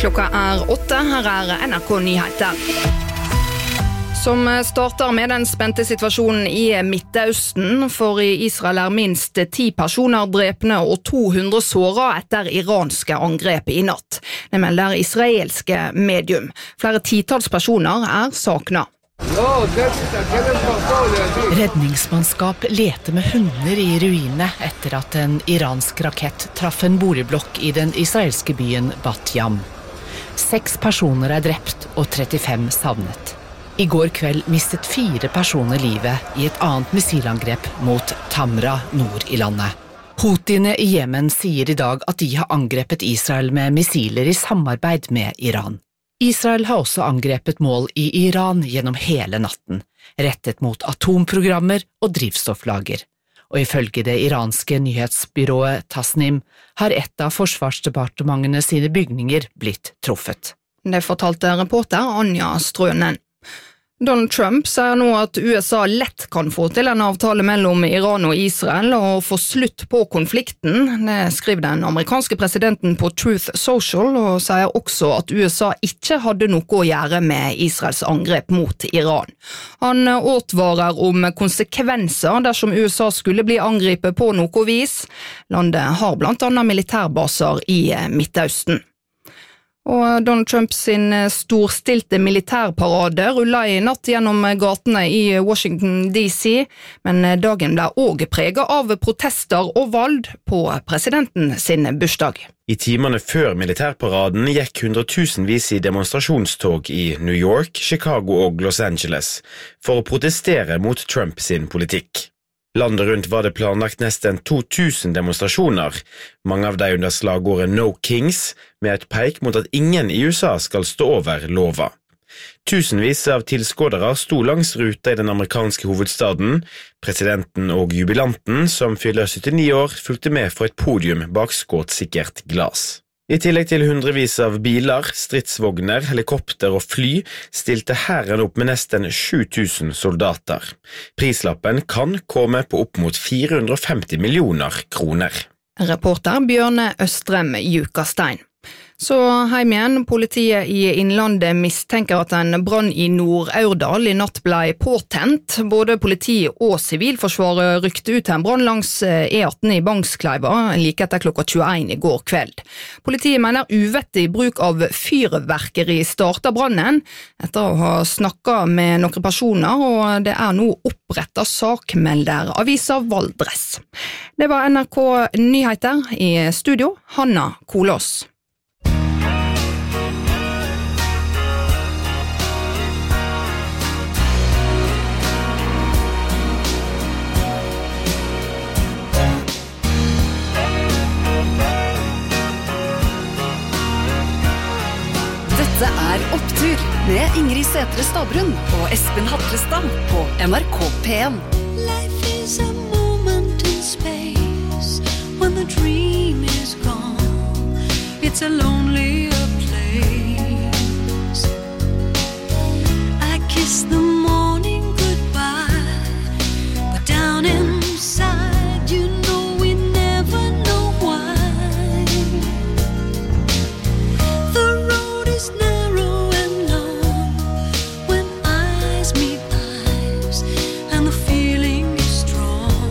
Klokka 8, her NRK Nyheter. Som starter med den spente situasjonen i Midtøsten, for i Israel minst 10 personer drepne og 200 såret etter iranske angrep i natt. Det melder israelske medium. Flere titals personer sakna. Redningsmannskap leter med hunder i ruinene etter at en iransk rakett traff en boligblokk i den israelske byen Bat Yam. 6 personer drept og 35 savnet. I går kveld mistet 4 personer livet i et annet missilangrep mot Tamra nord i landet. Houthiene i Jemen sier i dag at de har angrepet Israel med missiler i samarbeid med Iran. Israel har også angrepet mål i Iran gjennom hele natten, rettet mot atomprogrammer og drivstofflager. Og ifølge det iranske nyhetsbyrået Tasnim har et av forsvarsdepartementene sine bygninger blitt truffet. Det fortalte reporter Anja Strønen. Donald Trump sier nå at USA lett kan få til en avtale mellom Iran og Israel og få slutt på konflikten. Det skriver den amerikanske presidenten på Truth Social, og sier også at USA ikke hadde noe å gjøre med Israels angrep mot Iran. Han advarer om konsekvenser dersom USA skulle bli angrepet på noe vis. Landet har blant annet militærbaser i Midtøsten. Og Donald Trump sin storstilte militærparade rullet i natt gjennom gatene i Washington DC, men dagen ble også preget av protester og valg på presidenten sin bursdag. I timene før militærparaden gikk hundretusenvis i demonstrasjonstog i New York, Chicago og Los Angeles for å protestere mot Trump sin politikk. Landet rundt var det planlagt nesten 2000 demonstrasjoner, mange av de under slagordet No Kings, med et peik mot at ingen i USA skal stå over lova. Tusenvis av tilskuere sto langs ruta i den amerikanske hovedstaden. Presidenten og jubilanten, som fyller 79 år, fulgte med fra et podium bak skåtsikkert glass. I tillegg til hundrevis av biler, stridsvogner, helikopter og fly stilte hæren opp med nesten 7000 soldater. Prislappen kan komme på opp mot 450 millioner kroner. Reporter Bjørne Østrem Jukastein. Så heim igjen, politiet i Innlandet mistenker at en brann i Nord-Aurdal i natt ble påtent. Både politi og sivilforsvaret rykte ut til en brann langs E18 i Bangskleiva like etter klokka 21 i går kveld. Politiet mener uvettig bruk av fyrverkeri startet brannen etter å ha snakket med noen personer, og det nå opprettet sak, melder avisa Valdres. Det var NRK Nyheter, i studio Hanna Kolås. Dette Opptur med Ingrid Sætre Stavrum og Espen Hatlestad på NRK P1. Life is a moment in space when the dream is gone. It's a lonelier place. I kiss the morning goodbye, but down inside you know we never know why. The road is narrow and long when eyes meet eyes, and the feeling is strong.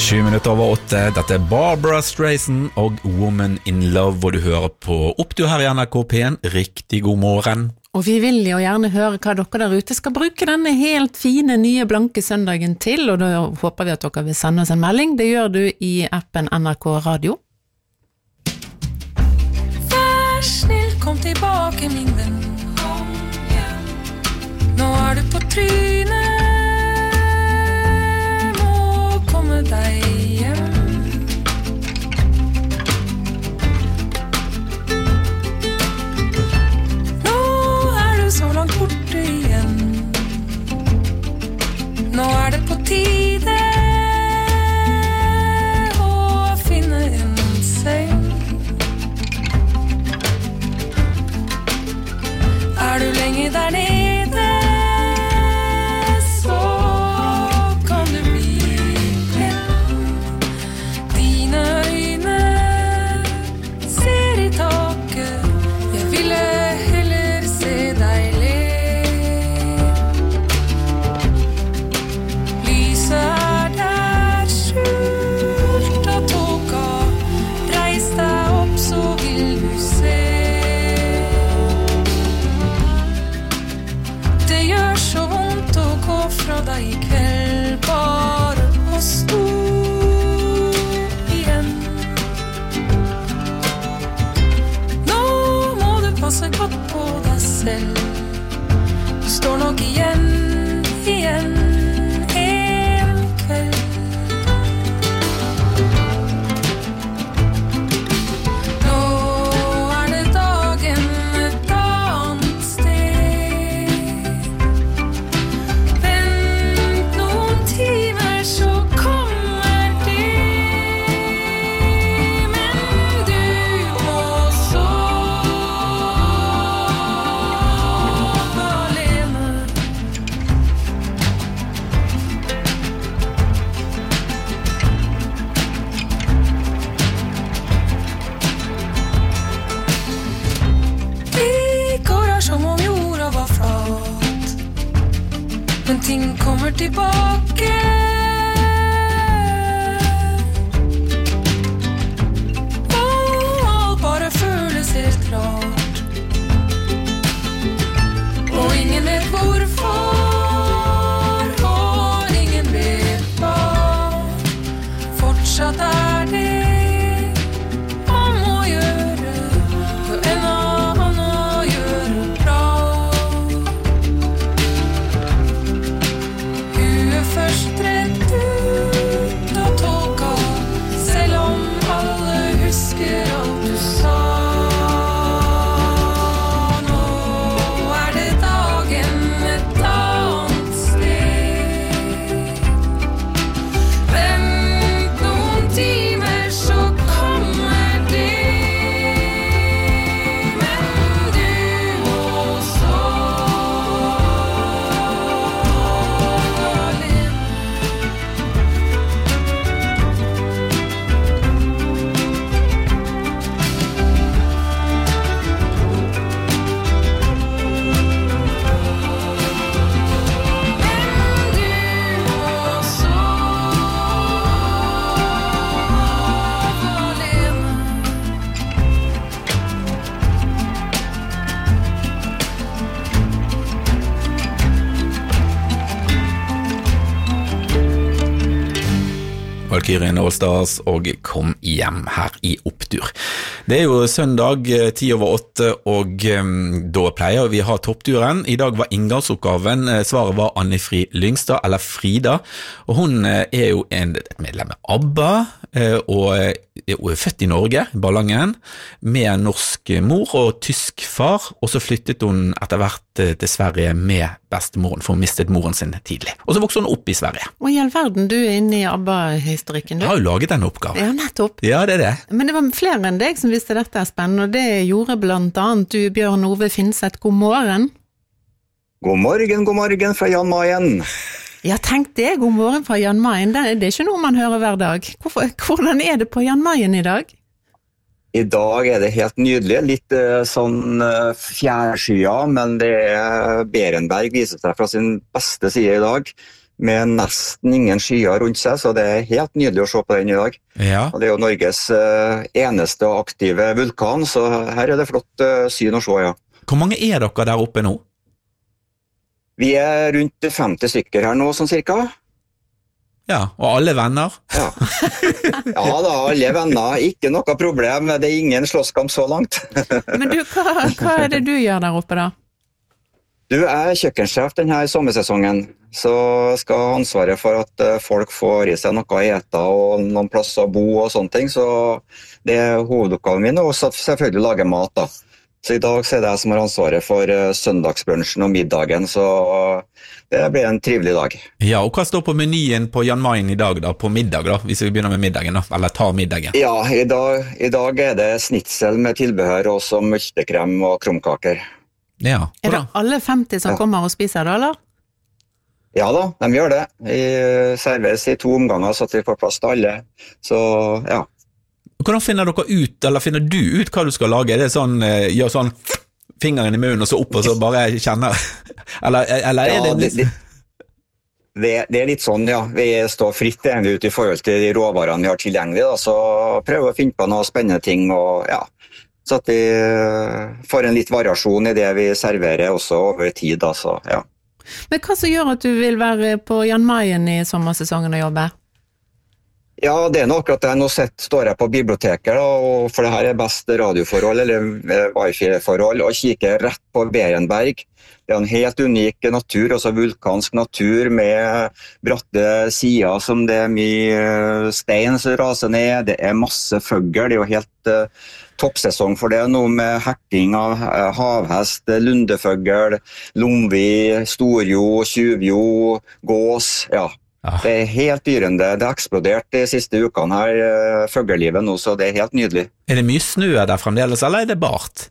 7:07. Dette Barbara Streisand og Woman in Love, hvor du hører på Opptur her I NRK P1. Riktig god morgen. Og vi vil jo gjerne høre hva dere der ute skal bruke denne helt fine, nye, blanke søndagen til, og da håper vi at dere vil sende oss en melding. Det gjør du I appen NRK Radio. Vær snill, kom tilbake, min venn. Kom hjem. Nå du på trynet. Må komme deg hjem. Så langt borte igjen. Nå det på tide å finne en seng. Du lenge der nede, så kan du bli blind. Dine øyne ser I taket. Jeg ville heller se deg le. Lyset der skjult av tåka. Reis deg opp, så vil du se. Det gjør så vondt å gå fra deg I kveld. Bare oss to igjen. Nå må du passe godt på deg selv. Du står nok igjen en kveld. Nå det dagen et annet sted. Vent noen timer, så kommer det. Men du må sove alene. I går som om jorda var flat. Men ting kommer tilbake. Og alt bare føles helt rart. Og ingen vet hvorfor. Og ingen vet hva. Fortsatt det man må gjøre. For en annen å gjøre bra. Huet først rett ut av tåka. Selv om alle husker alt du sa. Nå det dagen et annet sted. Vent noen timer, så kommer det. Men du må sove alene. Valkyrien Allstars og Kom hjem her I Opptur. Det jo søndag 7:10, og da pleier vi ha toppturen. I dag var inngangsoppgaven, svaret var Anne-Fri Lyngstad, eller Frida, og hun jo et medlem av ABBA, og født I Norge, Ballangen, med norsk mor og tysk far, og så flyttet hun etter hvert til Sverige med bestemoren, for hun mistet moren sin tidlig. Og så vokste hun opp I Sverige. Og I all verden, du inne I ABBA-historikken, du? Jeg har jo laget denne oppgaven. Ja, nettopp. Ja, det det. Men det var flere enn deg som visste dette spennende, og det gjorde blant annet du, Bjørn Ove Finseth. God morgen. God morgen fra Jan Mayen. Ja, tenk det, god morgen fra Jan Mayen. Det ikke noe man hører hver dag. Hvordan det på Jan Mayen I dag? I dag det helt nydelig, litt sånn fjærskya, men det Berenberg viser seg fra sin beste side I dag. med nesten ingen skyer rundt seg, så det helt nydelig å se på den I dag. Ja. Og det jo Norges eneste aktive vulkan, så her det flott syn å se, ja. Hvor mange dere der oppe nå? Vi rundt 50 stykker her nå, sånn cirka. Ja, og alle venner? Ja. Ja da, alle venner. Ikke noe problem, det ingen slåsskamp så langt. Men du, hva det du gjør der oppe da? Du kjøkkensjef denne sommersesongen, så skal ha ansvaret for at folk får I seg noe å ete og noen plass å bo og sånne ting, så det hovedoppgaven min, og selvfølgelig lage mat da. Så I dag så det jeg som har ansvaret for søndagsbrunchen og middagen, så det blir en trivelig dag. Ja, og hva står på menyen på Jan Mayen I dag da, på middag da, hvis vi begynner med middagen da, eller tar middagen? Ja, I dag det snitsel med tilbehør, også multekrem og krumkaker. Ja. Det alle 50 som kommer og spiser da, eller? Ja da, de gjør det. Vi serveres I 2 omganger, så at vi får plass til alle. Så, ja. Hvordan finner dere ut, eller finner du ut hva du skal lage? Er det sånn, gjør sånn fingeren I munnen og så opp og så bare kjenner? Eller er det... Det litt sånn, ja. Vi står fritt egentlig ut I forhold til de råvarene vi har tilgjengelig, da, så prøver å finne på noen spennende ting, og ja, så at vi får en litt variasjon I det vi serverer også over tid, da, så ja. Men hva som gjør at du vil være på Jan Mayen I sommersesongen og jobbe? Ja, det nok at jeg nå står jeg på biblioteket, da, og for det her best radioforhold, eller wifi-forhold, og kikker rett på Berenberg. Det en helt unik natur, altså vulkansk natur med bratte sider som det mye stein som raser ned, det masse føgler, det jo helt toppsesong for det, noe med herting av havhest, lundeføgel, lomvi, storjo, tjuvjo, gås, ja. Det helt dyrende, det har eksplodert de siste ukene her, føggellivet nå, så det helt nydelig. Er det mye snø der fremdeles, eller det bart?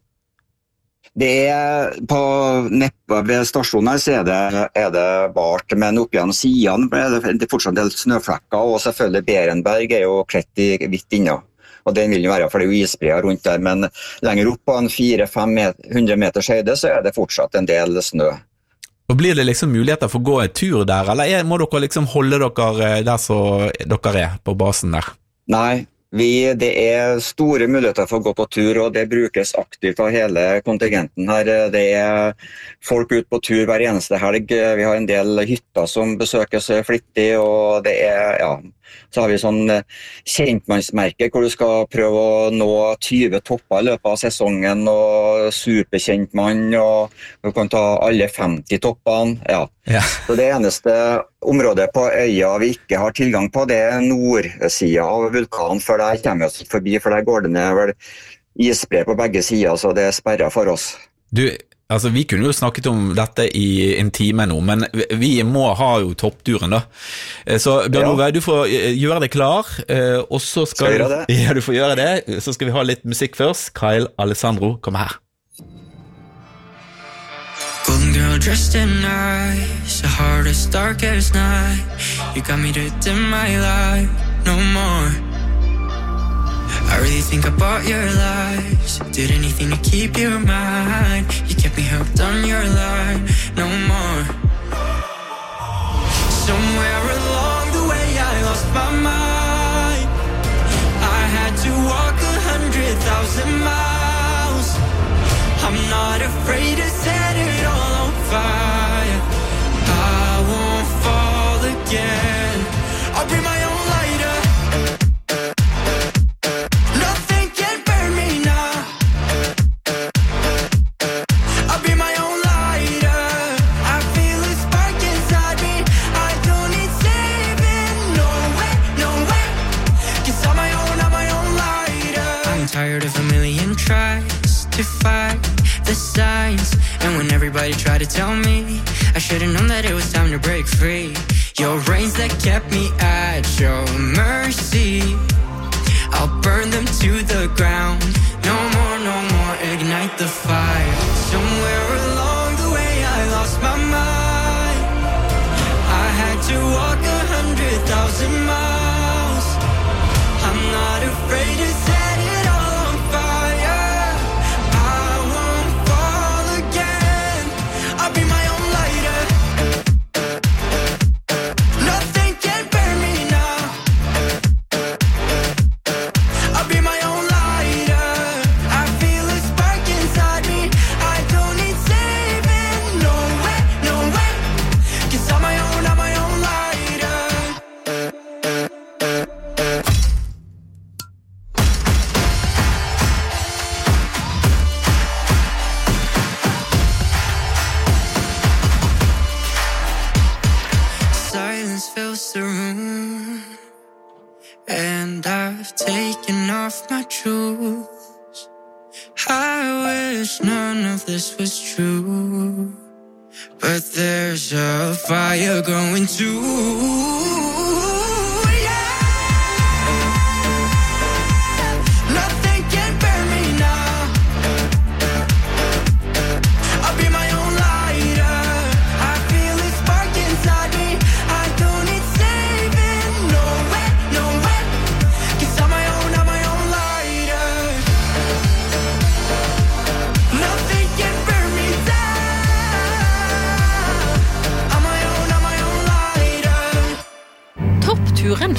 Det på neppe ved stasjonen her så er det bart, men opp gjennom sidene det fortsatt en del snøflekker, og selvfølgelig Berenberg jo klett I hvitt inne. Og den vil jo være, for det jo isbreer rundt der, men lenger opp på en 400-500 meters høyde så det fortsatt en del snø. Og blir det liksom muligheter for å gå en tur der, eller må dere liksom holde dere der så dere på basen der? Nei, det store muligheter for å gå på tur, og det brukes aktivt av hele kontingenten her. Det folk ut på tur hver eneste helg. Vi har en del hytter som besøkes flittig, og det ja, så har vi sånn kjentmannsmerke hvor du skal prøve å nå 20 topper I løpet av sesongen, og superkjentmann, og du kan ta alle 50 toppene, ja. Så det eneste området på øya vi ikke har tilgang på, det nordsiden av vulkanen, for der kommer vi oss forbi, for der går det ned vel isbre på begge sider, så det sperrer for oss. Du, altså vi kunne jo snakket om dette I en time nå, men vi må ha jo toppturen da. Så Bjørn Ove, du får gjøre det klar, og så skal du få gjøre det, så skal vi ha litt musikk først. Kyle Alessandro, kom her. Golden girl dressed in ice, the hardest, darkest night. You got me to dim my light, no more. I really think I bought your lies, did anything to keep you mine. You kept me hooked on your line, no more. Somewhere along the way I lost my mind. I had to walk 100,000 miles. I'm not afraid to set it all on fire. I won't fall again. I'll bring my own lighter. Nothing can burn me now. I'll be my own lighter. I feel a spark inside me. I don't need saving. No way, no way. 'Cause I'm my own lighter. I'm tired of a million tries to fight the signs, and when everybody tried to tell me, I should've known that it was time to break free. Your reins that kept me at your mercy, I'll burn them to the ground. No more, ignite the fire. Somewhere along the way I lost my mind. I had to walk 100,000 miles. I'm not afraid to set it all on fire. I won't fall again. I'll be my own lighter. across the room, and I've taken off my shoes. I wish none of this was true, but there's a fire going too. Toppturen.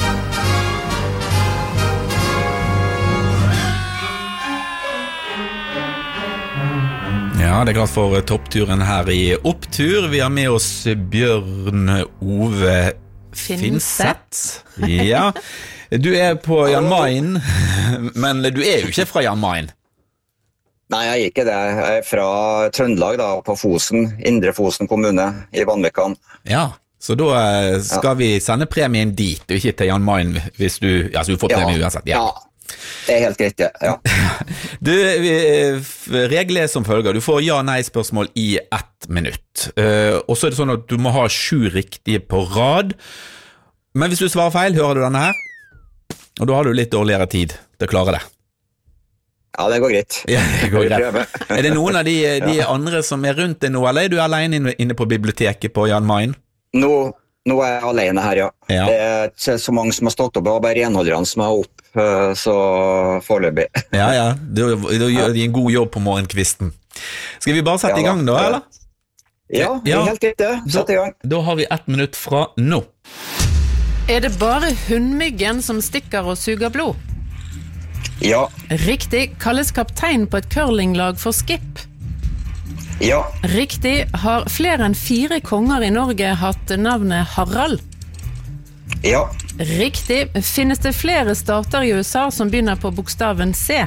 Ja, det klart for toppturen her i Opptur. Vi har med oss Bjørn Ove Finseth. Ja, du på Jan Mayen, men du jo ikke fra Jan Mayen. Nei, jeg ikke det. Jeg fra Trøndelag da, på Fosen, Indre Fosen kommune i Vanvikan. Ja, så da skal vi sende premien dit, og ikke til Jan Mayen hvis du, så du får premie uansett. Ja, det helt greit, ja. Du, regler som følger. Du får ja-nei-spørsmål i 1 minutt. Og så det sånn at du må ha 7 riktige på rad. Men hvis du svarer feil, hører du denne her? Og da har du litt dårligere tid til å klare det. Ja, det går greit. Ja, det går greit. Det noen av de andre som rundt deg nå, eller du alene inne på biblioteket på Jan Mayen? Nå jeg alene her, ja. Det ikke så mange som har stått opp, og bare renholderne som opp, så foreløpig. Ja, da gjør de en god jobb på morgenkvisten. Skal vi bare sette i gang da, eller? Ja, helt greit det. Sett i gang. Da har vi 1 minutt fra nå. Det bare hundmyggen som stikker og suger blod? Ja. Riktig. Kalles kaptein på et curlinglag for skip? Ja. Riktig. Har flere enn 4 konger i Norge hatt navnet Harald? Ja. Riktig. Finnes det flere stater i USA som begynner på bokstaven C?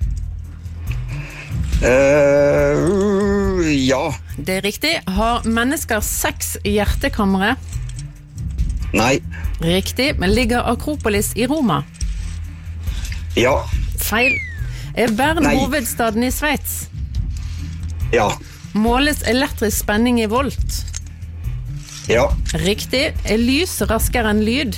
Ja. Det riktig. Har mennesker 6 hjertekamre? Nei. Riktig. Men ligger Akropolis i Roma? Ja. Feil. Bern hovedstaden i Sveits? Ja. Måles elektrisk spenning i volt? Ja. Riktig. Lys raskere enn lyd?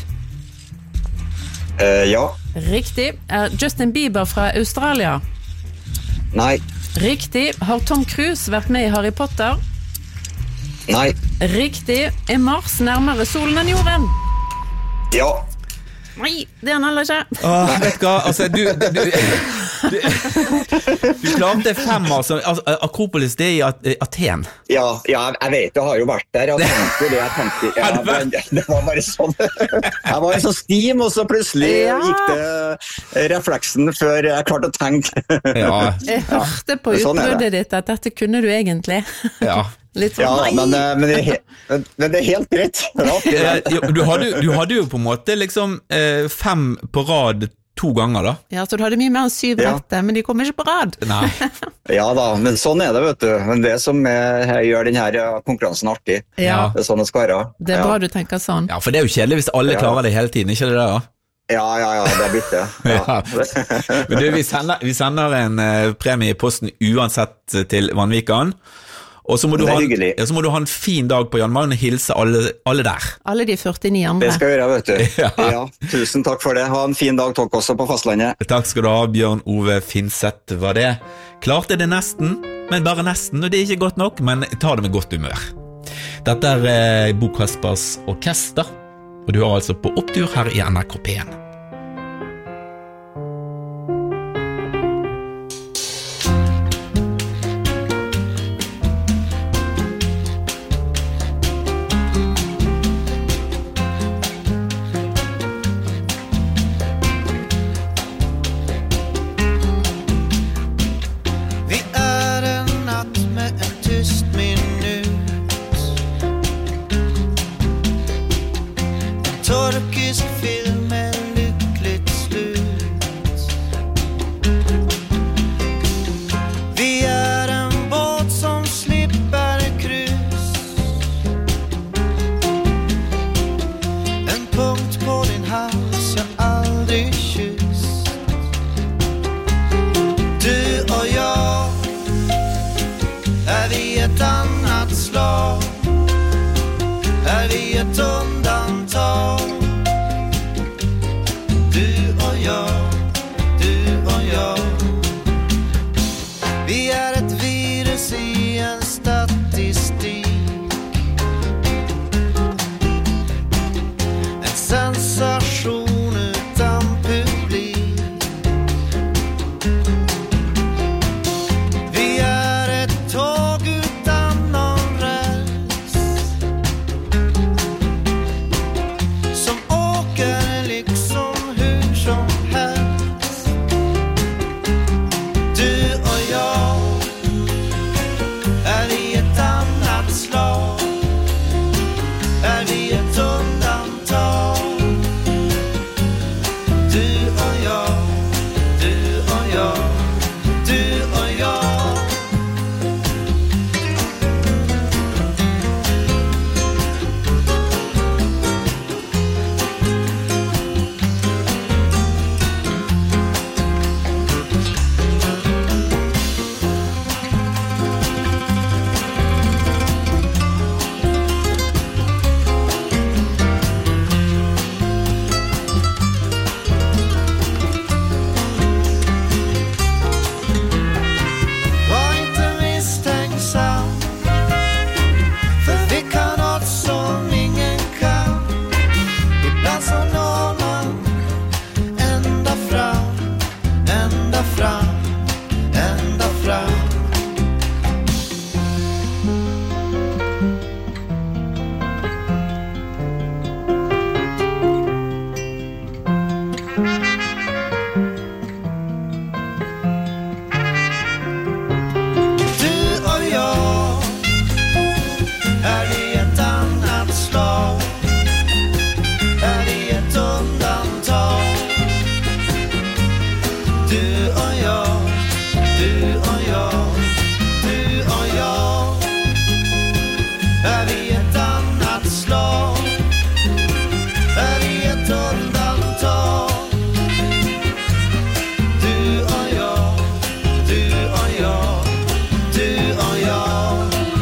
Ja. Riktig. Justin Bieber fra Australia? Nei. Riktig. Har Tom Cruise vært med i Harry Potter? Nei. Riktig. Mars nærmere solen enn jorden? Ja. Nei, det han heller ikke. Vet du hva, altså du klarte 5, altså Akropolis, det i Aten. Ja, jeg vet, jeg har jo vært der. Jeg tenkte det var bare sånn. Jeg var i sånn stim, og så plutselig gikk det refleksen før jeg klarte å tenke. Jeg hørte på utbruddet ditt at dette kunne du egentlig. Ja. Men det helt greit. Du hadde jo på en måte liksom 5 på rad 2 ganger da. Ja, så du hadde mye mer enn 7 rette, men de kom ikke på rad. Nei. Ja da, men sånn det, vet du. Men det som gjør denne konkurransen artig. Ja. Det sånn det skal være. Det bra du tenker sånn. Ja, for det jo kjedelig hvis alle klarer det hele tiden, ikke det da? Ja, det blitt det. Ja. Men du, vi sender en premie i posten uansett til Vanvikan. Og så må, så må du ha en fin dag på Jan Mayen og hilse alle der. Alle de 49 andre. Det skal jeg gjøre, vet du. Ja, tusen takk for det. Ha en fin dag dere også på fastlandet. Takk skal du ha, Bjørn Ove Finseth var det. Klarte det nesten, men bare nesten, og det ikke godt nok, men ta det med godt humør. Dette Bo Kaspers Orkester, og du har altså på Opptur her i NRK P1. En är vi ett undantag. Du och jag, du och jag. Vi är ett virus i en statistik. En sensation utan publik. Vi är ett tåg utan någon räls som åker liksom hur som helst. Du och jag är vi ett annat slag. Är vi ett undantag. Du och jag, du och jag, du och jag. Var inte misstänksam, för vi kan något som ingen kan. Ibland så når man ända fram, ända fram, ända fram. Du och jag är vi ett annat slag. Är vi ett undantag. Du och jag, du och jag, du och jag. Är vi ett annat slag. Är vi ett undantag. Du och jag, du och jag, du och jag.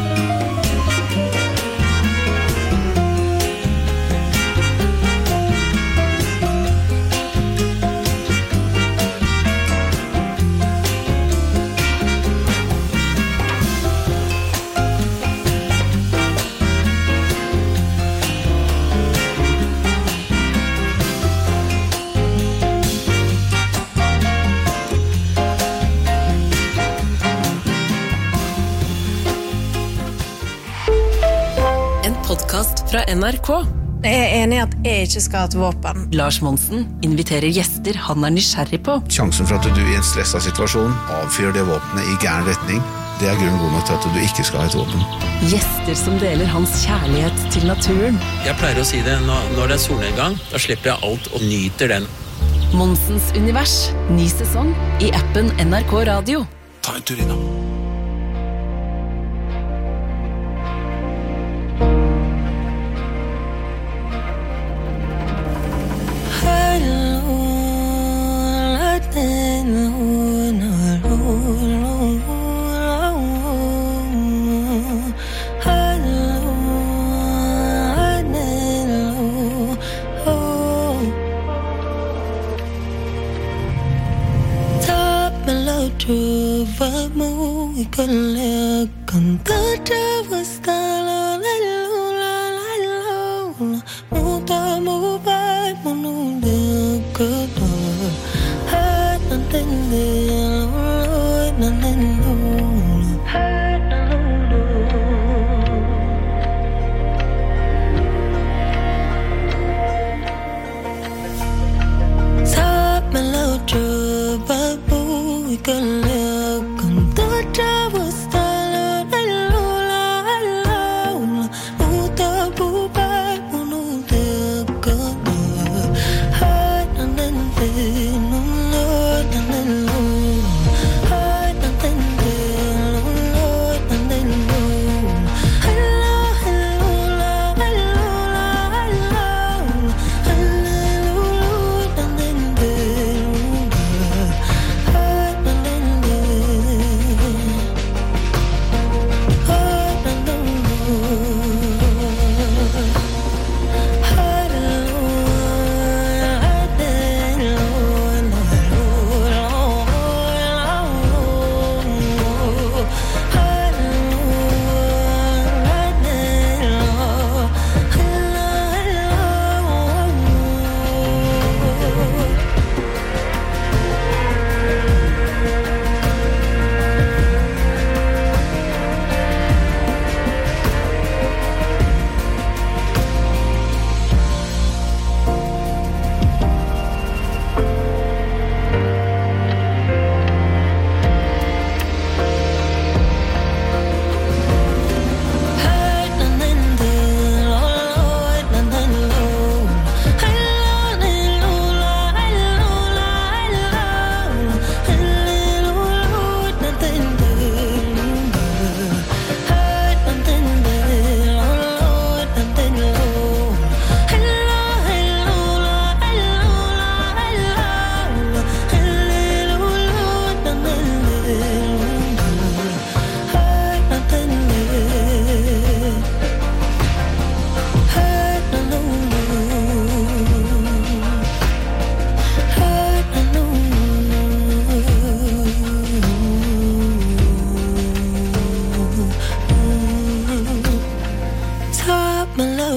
En podcast fra NRK. Jeg er enig i at jeg ikke skal ha et våpen. Lars Monsen inviterer gjester han er nysgjerrig på. Sjansen for at du i en stresset situasjon avfyrer det våpenet i gæren retning, det er grunn god nok til at du ikke skal ha et våpen. Gjester som deler hans kjærlighet til naturen. Jeg pleier å si det, når det er solnedgang, da slipper jeg alt og nyter den. Monsens univers, ny sesong i appen NRK Radio. Ta en tur innom. Can live, can touch our style,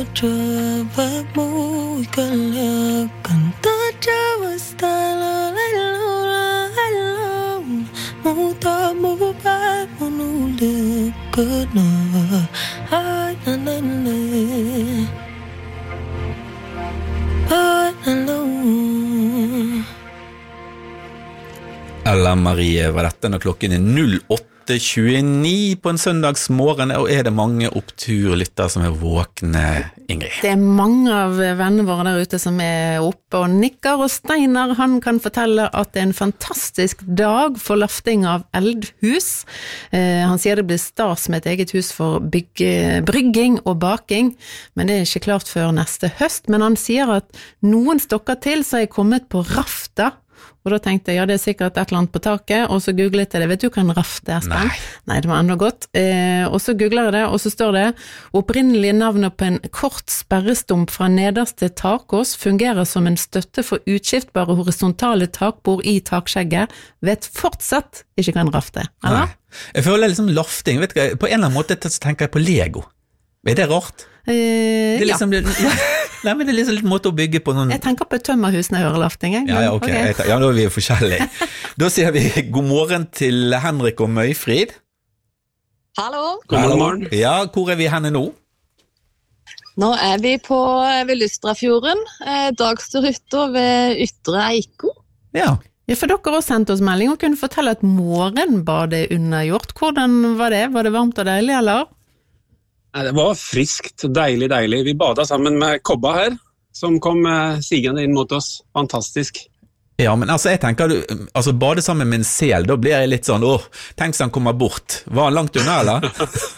jawabmu kalau kanta jawab style mu tak mu ba menulis kena Ella Marie var dette når klokken 08:29 på en søndagsmorgen, og det mange oppturlytter som våkne, Ingrid? Det mange av vennene våre der ute som oppe og nikker, og Steinar han kan fortelle at det en fantastisk dag for lafting av eldhus. Han sier det blir stas med et eget hus for brygging og baking, men det ikke klart før neste høst. Men han sier at noen stokker til så kommet på rafta. Og da tenkte jeg, ja, det sikkert et eller annet på taket, og så googlet jeg det. Vet du hva en raft Sten? Nei, det var enda godt. Og så googler jeg det, og så står det opprinnelig navnet på en kort sperrestump fra nederste takås fungerer som en støtte for utskiftbare horisontale takbord i takskjegget. Vet fortsatt ikke hva en raft eller? Nei. Jeg føler liksom lafting, vet du hva? På en eller annen måte tenker jeg på Lego. Det rart? Det liksom, nei, men det liksom litt måte å bygge på noen... Jeg tenker på et tømmerhus når jeg hører lafting. Ja, ok. Ja, da vi forskjellige. Da sier vi god morgen til Henrik og Møyfrid. Hallo. God morgen. Ja, hvor vi henne nå? Nå vi ved Lystrafjorden, dagsturhytta ved Ytre Eiko. Ja, for dere har sendt oss melding og kunne fortelle at morgenbadet undergjort. Hvordan var det? Var det varmt og deilig, eller? Det var friskt, deilig. Vi badet sammen med Kobba her, som kom sigende inn mot oss. Fantastisk. Ja, men altså, jeg tenker, bade sammen med en sel, da blir jeg litt sånn, tenk så han kommer bort. Var han langt unna, eller?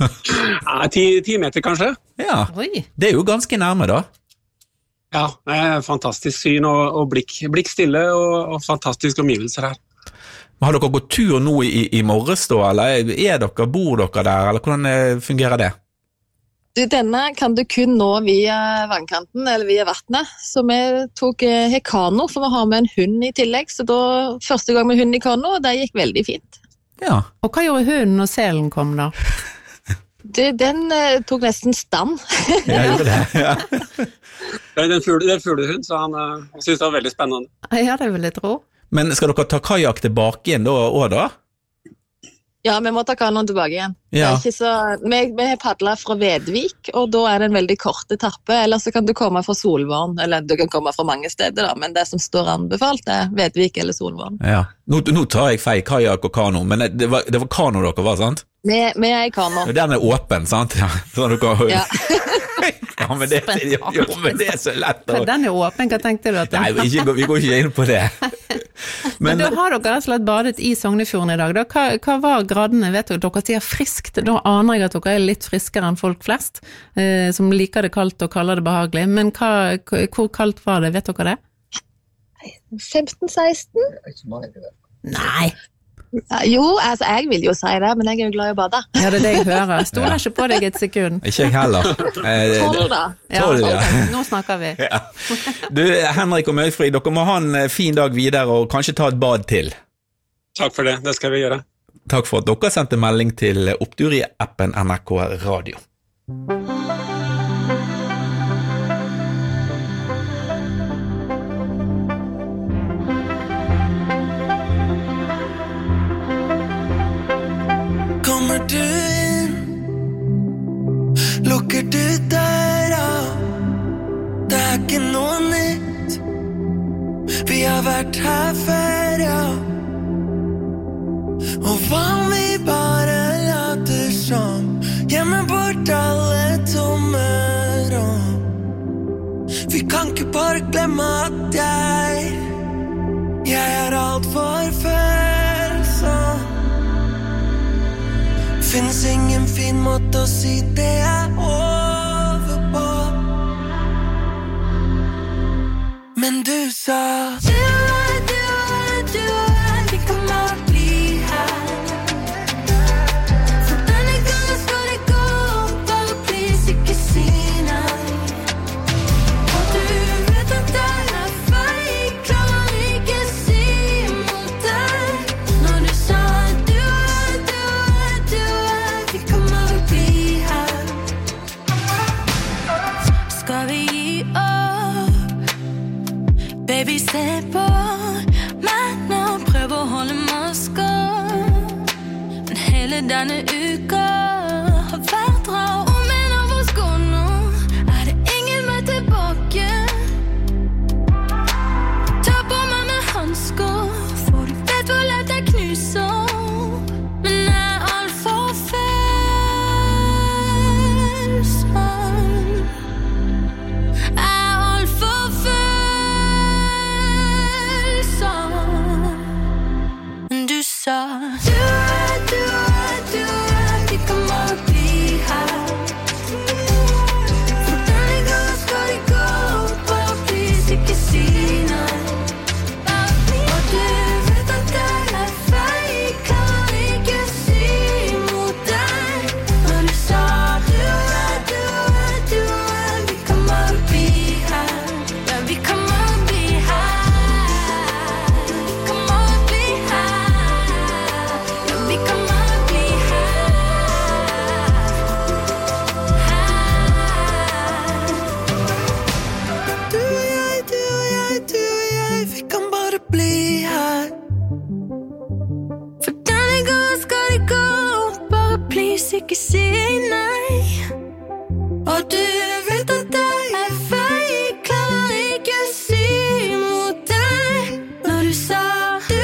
10 meter kanskje. Ja, det jo ganske nærme da. Ja, fantastisk syn og blikk stille og fantastiske omgivelser her. Har dere gått tur nå i morges da, eller bor dere der, eller hvordan fungerer det? Denne kan du kun nå via vannkanten eller via vattnet, så vi tok kano for å ha med en hund i tillegg, så da første gang med hund i kano, og det gikk veldig fint. Ja, og hva gjorde hunden når selen kom da? Den tok nesten stand. Jeg gjorde det, ja. Det en fuglehund, så han synes det var veldig spennende. Ja, det vil jeg tro. Men skal dere ta kajak tilbake igjen da? Ja, vi må ta kanoen tilbake igjen. Ja. Det ikke så... Vi har paddlet fra Vedvik, og da det en veldig kort etappe, eller så kan du komme fra Solvorn, eller du kan komme fra mange steder da, men det som står anbefalt Vedvik eller Solvorn. Ja, nå tar jeg feil, kajak og kano, men det var kano dere var, sant? Vi i kano. Den åpen, sant? Ja, sånn dere... Ja. Ja, men det så lett. Den åpen, hva tenkte du? Nei, vi går ikke inn på det. Men da har dere rett og slett badet i Sognefjorden i dag. Hva var gradene? Vet dere sier friskt, da aner jeg at dere litt friskere enn folk flest, som liker det kaldt og kaller det behagelig. Men hvor kaldt var det? Vet dere det? 15-16? Nei. Jo, altså jeg vil jo si det, men jeg jo glad i å bade. Ja, det det jeg hører. Jeg stoler ikke på deg et sekund. Ikke jeg heller. 12 da. Ja, okay. Nå snakker vi. Ja. Du, Henrik og Møyfrid, dere må ha en fin dag videre og kanskje ta et bad til. Takk for det skal vi gjøre. Takk for at dere sendte melding til Opptur i appen NRK Radio. Kommer du inn, lukker du døra, det ikke noe nytt, vi har vært her før, ja. Og hva om vi bare later som, gjemmer bort alle tomme rom. Vi kan ikke bare glemme at jeg alt for følsom. Finnes ingen fin måte å si det over på. Men du sa du vi kan bare bli her. For denne gangen skal det gå opp, og please ikke si nei. Og du vet at det feil, klarer ikke si imot deg. Når du sa vi kan bare bli her. skal vi gi opp? Baby, se på meg nå, prøv å holde maska. Men hele denne uka har vært rar. Om en av oss går nå, det ingen vei tilbake. Ta på meg med handsker, for du vet hvor lett jeg knuser. Men jeg alt for vi kan bare bli her. For denne gang skal det gå, bare please ikke si nei. Og du vet at jeg feil, kan ikke si mot deg. Når du sa du vi kan bare bli her. Ja, vi kan bare bli her. Vi kan bare bli her. Ja, vi kan bare bli her. Du og jeg, vi kan bare bli her. For denne gang skal det gå, bare please ikke si nei. Og du vet at jeg feil, klarer ikke si mot deg. Når du sa du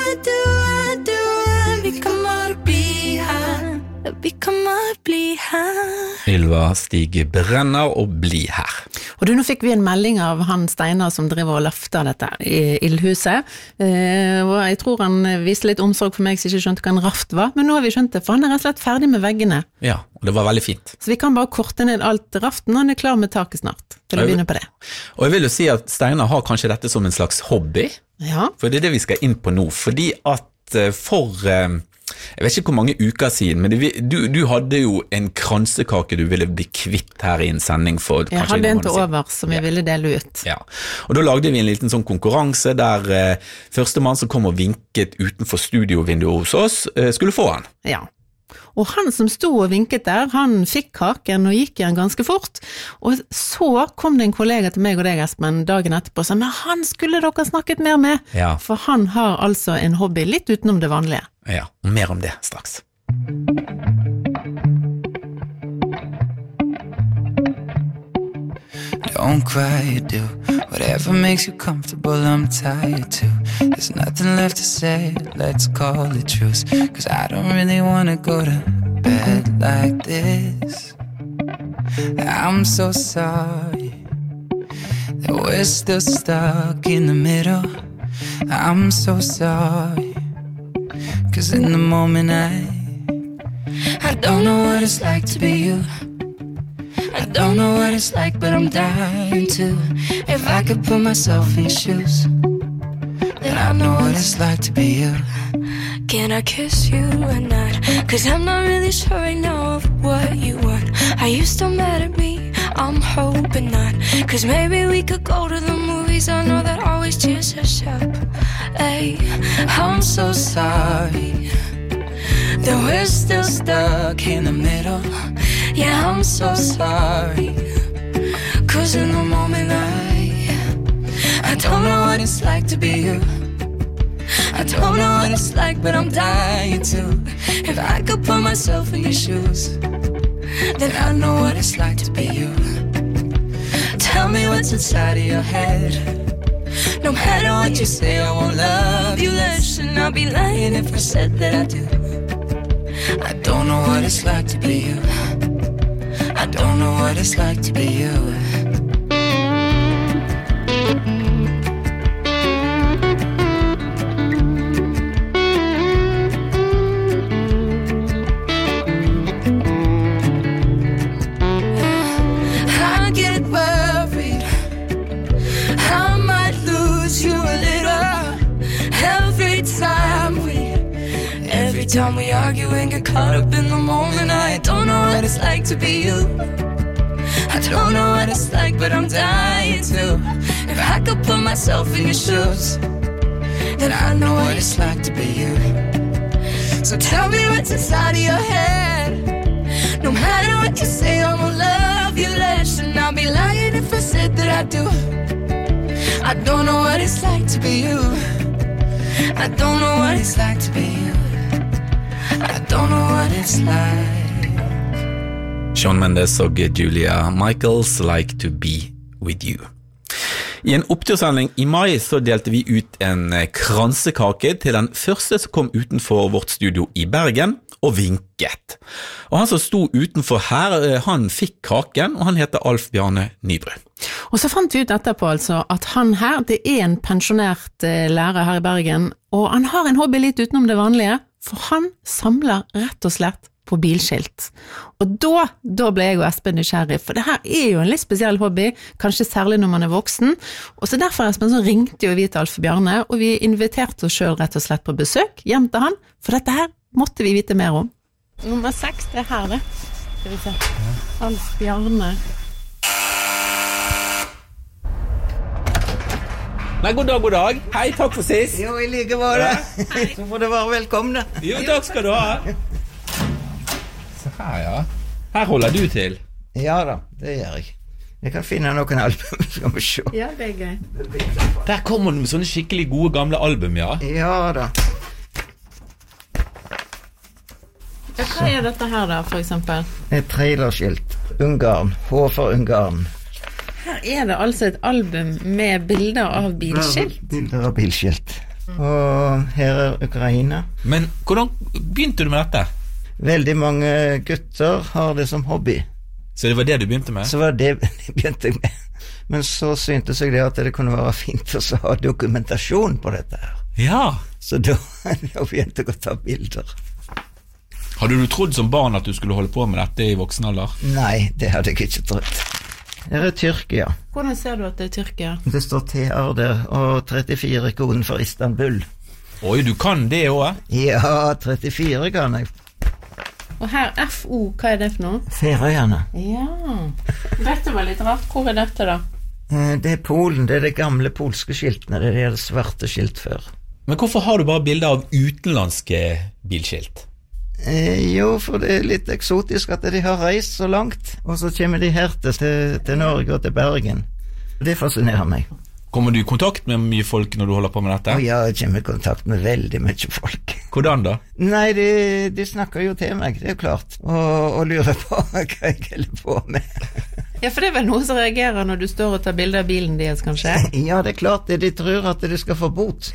vi kan bare bli her. Vi kan bare bli her. Ylva Stig Brenner og Bli her. Og nå fikk vi en melding av han Steinar som driver og løfter dette i ildhuset, og jeg tror han viste litt omsorg for meg som ikke skjønte hva en raft var, men nå har vi skjønt det, for han rett og slett ferdig med veggene. Ja, og det var veldig fint. Så vi kan bare korte ned alt raften, og han klar med taket snart, til å begynne på det. Og jeg vil jo si at Steinar har kanskje dette som en slags hobby, ja. For det vi skal inn på nå, fordi at jeg vet ikke hvor mange uker siden, men du hadde jo en kransekake du ville bli kvitt her i en sending for kanskje en måned siden. Jeg hadde en til over som jeg ville dele ut. Ja, og da lagde vi en liten sånn konkurranse der første mann som kom og vinket utenfor studiovinduet hos oss, skulle få han. Ja. Og han som stod og vinket der, han fikk kaken og gikk igjen ganske fort, og så kom det en kollega til meg og deg, Espen, dagen etterpå og sa, men han skulle dere snakket mer med, for han har altså en hobby litt utenom det vanlige. Ja, og mer om det straks. Don't cry, you do whatever makes you comfortable, I'm tired too. There's nothing left to say, let's call it truce. Cause I don't really wanna go to bed like this. I'm so sorry that we're still stuck in the middle. I'm so sorry, cause in the moment I don't know what it's like to be you. I don't know what it's like, but I'm dying to. If I could put myself in your shoes, then I know what it's like to be you. Can I kiss you or not? Cause I'm not really sure right now of what you want. Are you still mad at me? I'm hoping not. Cause maybe we could go to the movies. I know that always cheers us up. Hey, I'm so sorry that we're still stuck in the middle. Yeah, I'm so sorry, cause in the moment I don't know what it's like to be you. I don't know what it's like, but I'm dying to. If I could put myself in your shoes, then I know what it's like to be you. Tell me what's inside of your head. No matter what you say, I won't love you less, and I'll be lying if I said that I do. I don't know what it's like to be you. I don't know what it's like to be you. I get worried I might lose you a little every time we argue and get caught up in the moment. I don't know what it's like to be you. I don't know what it's like, but I'm dying to. If I could put myself in your shoes, then I know what it's like to be you. So tell me what's inside of your head. No matter what you say, I won't love you less. And I'll be lying if I said that I do. I don't know what it's like to be you. I don't know what it's like to be you. I don't know what it's like. Shawn Mendes og Julia Michaels, Like to be with you. I en opptursending i mai så delte vi ut en kransekake til den første som kom utenfor vårt studio i Bergen og vinket. Og han som sto utenfor her, han fikk kaken, og han heter Alf Bjarne Nybru. Og så fant vi ut etterpå altså at han her, det en pensjonert lærer her i Bergen, og han har en hobby litt utenom det vanlige, for han samler rett og slett på bilskilt. Og da ble jeg og Espen nysgjerrig, for det her jo en litt spesiell hobby, kanskje særlig når man voksen, og så derfor Espen så ringte jo vi til Alf Bjarne, og vi inviterte oss selv rett og slett på besøk hjem til han, for dette her måtte vi vite mer om. Nummer 6, det her det. Skal vi se. Alf Bjarne. Nei, god dag. Hei, takk for sist. Jo, I like var det. Så får det være velkomne. Jo, takk skal du ha. Se her, ja. Her holder du til. Ja da, det gjør jeg. Jeg kan finne noen album, skal vi se. Ja, det gøy. Der kommer du med sånne skikkelig gode gamle album, ja. Ja da. Ja, hva dette her da, for eksempel? Et trailerskilt. Ungarn. H for Ungarn. Her det altså et album med bilder av bilskilt? Bilder av bilskilt. Og her Ukraina. Men hvordan begynte du med dette? Veldig mange gutter har det som hobby. Så det var det du begynte med? Så var det jeg begynte med. Men så syntes jeg det at det kunne være fint å ha dokumentasjon på dette her. Ja. Så da begynte jeg å ta bilder. Hadde du trodd som barn at du skulle holde på med dette i voksen alder? Nei, det hadde jeg ikke trodd. Her Tyrkia. Hvordan ser du at det Tyrkia? Det står TR der, og 34 koden for Istanbul. Oi, du kan det også? Ja, 34 kan jeg. Og her FO, hva det for noe? Færøyene. Ja, dette var litt rart. Hvor dette da? Det Polen, det det gamle polske skiltene, det det svarte skilt før. Men hvorfor har du bare bilder av utenlandske bilskilt? Jo, for det litt eksotisk at de har reist så langt, og så kommer de her til Norge og til Bergen. Det fascinerer meg. Kommer du i kontakt med mye folk når du holder på med dette? Ja, jeg kommer i kontakt med veldig mye folk. Hvordan da? Nei, de snakker jo til meg, det klart, og lurer på hva jeg holder på med. Ja, for det vel noen som reagerer når du står og tar bilder av bilen deres, kanskje? Ja, det klart det. De tror at de skal få bot.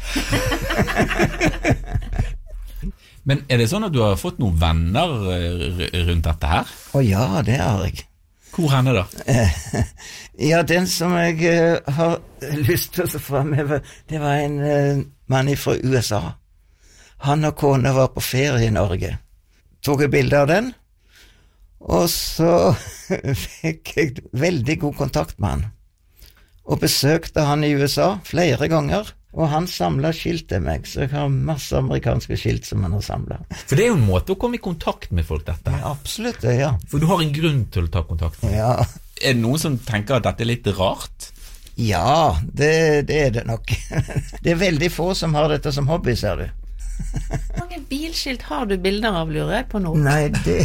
Men det sånn at du har fått noen venner rundt dette her? Ja, det har jeg. Hvor henne da? Ja, den som jeg har lyst til å fremheve, det var en mann fra USA. Han og kona var på ferie i Norge. Tok et bilde av den, og så fikk jeg veldig god kontakt med han. Og besøkte han i USA flere ganger. Og han samlet skilt til meg, så jeg har masse amerikanske skilt som han har samlet. For det jo en måte å komme i kontakt med folk, dette. Ja, absolutt, ja. For du har en grunn til å ta kontakt med. Ja. Det noen som tenker at dette litt rart? Ja, det det nok. Det veldig få som har dette som hobby, ser du. Hvor mange bilskilt har du bilder av, lurer jeg på nå? Nei,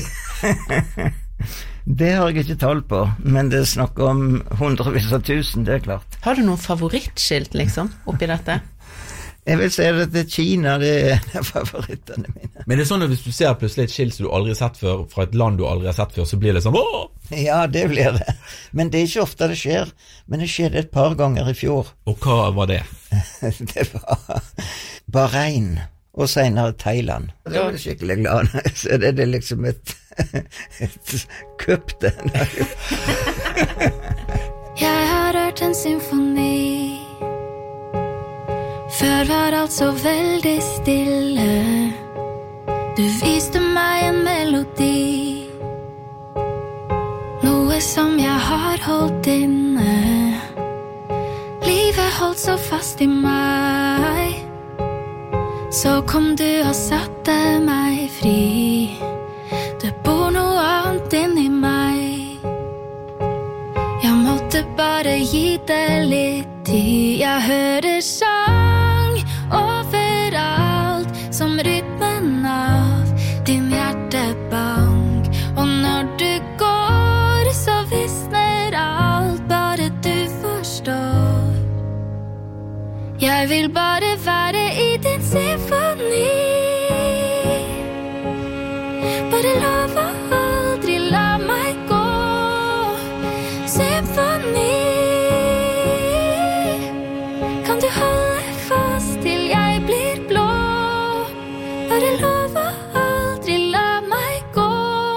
det har jeg ikke tall på, men det snakker om hundrevis av tusen, det klart. Har du noen favorittskilt, liksom, oppi dette? Jeg vil si at Kina, det favorittene mine. Men det sånn at hvis du ser plutselig et skilt som du aldri har sett før, fra et land du aldri har sett før, så blir det sånn, åh! Ja, det blir det. Men det ikke ofte det skjer. Men det skjedde et par ganger i fjor. Og hva var det? Det var Bahrain, og senere Thailand. Det var skikkelig glad. Så det liksom et kupp det. Jeg har hørt en symfoni. Før var alt så veldig stille. Du viste meg en melodi, noe som jeg har holdt inne. Livet holdt så fast i meg. Så kom du og satte meg fri. Det bor noe annet inni meg. Jeg måtte bare gi det litt tid. Jeg hører sang overalt, som rytmen av din hjertebank. Og når du Jeg vil bare være i din symfoni. Bare lov å aldri la meg gå. Symfoni. Kan du holde fast til jeg blir blå? Bare lov å aldri la meg gå.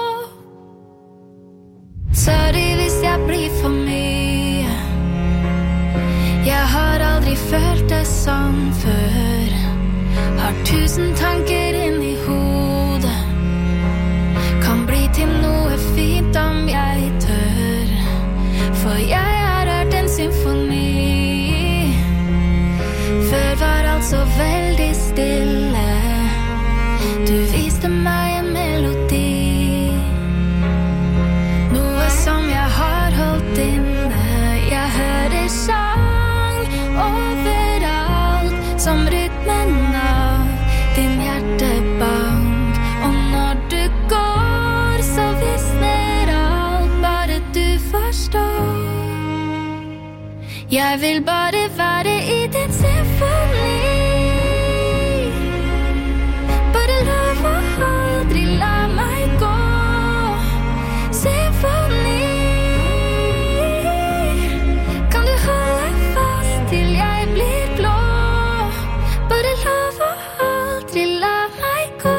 Sorry hvis jeg blir for mye. Jeg har aldri følt det sånn før. Har 1000 tanker inn i hodet. Kan bli til noe fint om jeg tør. For jeg har hørt en symfoni. Før var alt så veldig stille. Du viste meg en melodi. Noe som jeg har holdt inne. Jeg hører sang overalt, som rytmen av din hjertebank. Og når du går, så visner alt, bare du forstår. Jeg vil bare være i din symfoni. Bare lov å aldri la meg gå. Symfoni. Kan du holde fast til jeg blir blå? Bare lov å aldri la meg gå.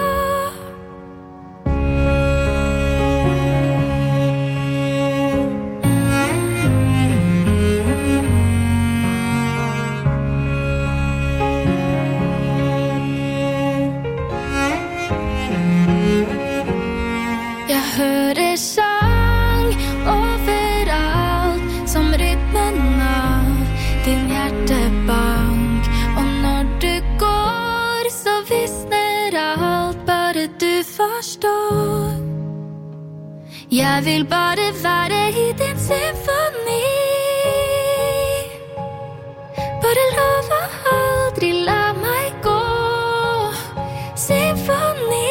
Jeg hører sang overalt, som rytmen av din hjertebank. Og når du går, så visner alt, bare du forstår. Jeg vil bare være i din symfoni. Bare lov å aldri la meg gå. Symfoni.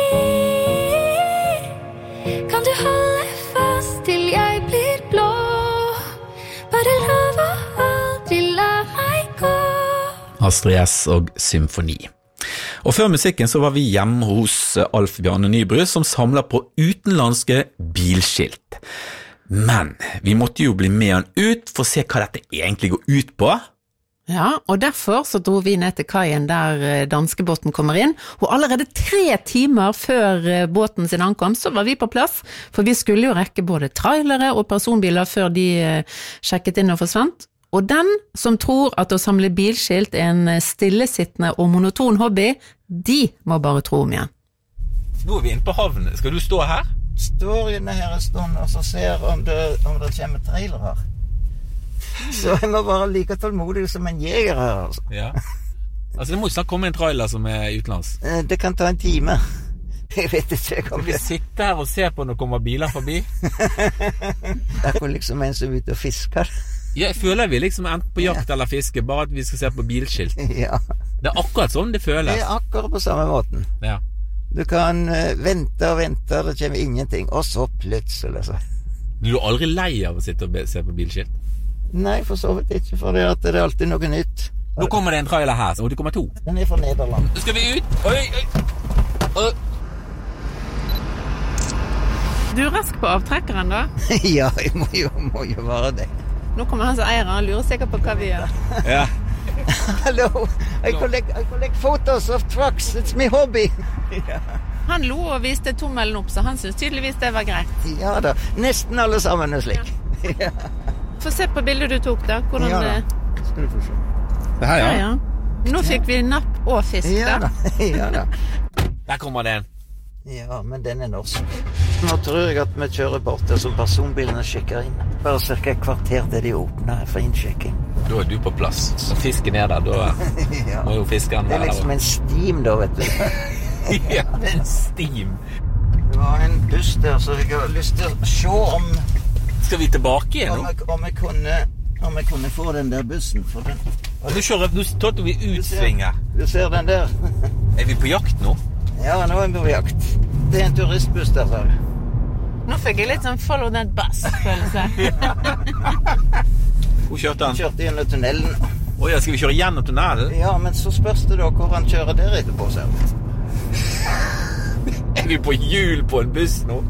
Kan du holde fast til jeg blir blå? Bare lov å aldri la meg gå. Astrid S og Symfoni. Og før musikken så var vi hjemme hos Alf Bjarne Nybru, som samler på utenlandske bilskilt. Men vi måtte jo bli med han ut for å se hva dette egentlig går ut på. Ja, og derfor så dro vi ned til kaien der danskebåten kommer inn, og allerede 3 timer før båten sin ankomst så var vi på plass, for vi skulle jo rekke både trailere og personbiler før de sjekket inn og forsvant. Og den som tror at å samle bilskilt er en stillesittende og monoton hobby, de må bare tro om igjen. Nå er vi inne på havnen. Skal du stå her? Står inne her en stund og så ser om det kommer trailer her. Så jeg må bare like tålmodig som en jeger her, altså. Ja. Altså det må jo snart komme en trailer som er utenlands. Det kan ta en time. Jeg vet ikke om vi sitter her og ser på når det kommer biler forbi. Det er liksom en som er ute og fisker. Ja, jeg føler vi liksom enten på jakt eller fiske, bare at vi skal se på bilskilt. Ja. Det er akkurat sånn det føles. Det er akkurat på samme måten. Ja. Du kan vente og vente, det kommer ingenting, og så plutselig så. Blir du aldri lei av å sitte og se på bilskilt? Nei, for så vidt ikke, for det er alltid noe nytt. Nå kommer det en trailer her, og det kommer 2. Den er fra Nederland. Skal vi ut? Oi. Du er rask på avtrekkeren da? Ja, jeg må jo være det. Nå kommer han som eier, han lurer sikkert på hva vi gjør. Ja. Hello, I collect photos of trucks, it's my hobby. Ja. Han lo og viste tommelen opp, så han synes tydeligvis det var greit. Ja da, nesten alle sammen er slik. Ja. Få se på bildet du tok da, hvordan ja, det... Skal du få se. Det her, ja. Nå fikk vi napp og fisk ja, da. Ja da. Der kommer det en. Ja, men den er norsk. Nå tror jeg at vi kjører bort der som personbilene sjekker inn. Bare cirka et kvarter til de åpner for innsjekking. Da er du på plass. Så fisken er der, da ja. Må jo fiskeren være der. Det er liksom en steam da, vet du. Ja, det er en steam. Det var en buss der, så jeg har lyst til å se om... Skal vi tilbake igjen nå? Om jeg kunne få den der bussen for den. Nå tar vi utsvinger. Du ser den der. Er vi på jakt nå? Ja, nå er vi på jakt. Det er en turistbuss der, så. Nå fikk jeg litt sånn follow that bus, følelse. Hvor kjørte han? Kjørte gjennom tunnelen. Ja, skal vi kjøre gjennom tunnelen? Ja, men så spørs det da hvor han kjører der etterpå, ser du. Vi på hjul på en buss nå.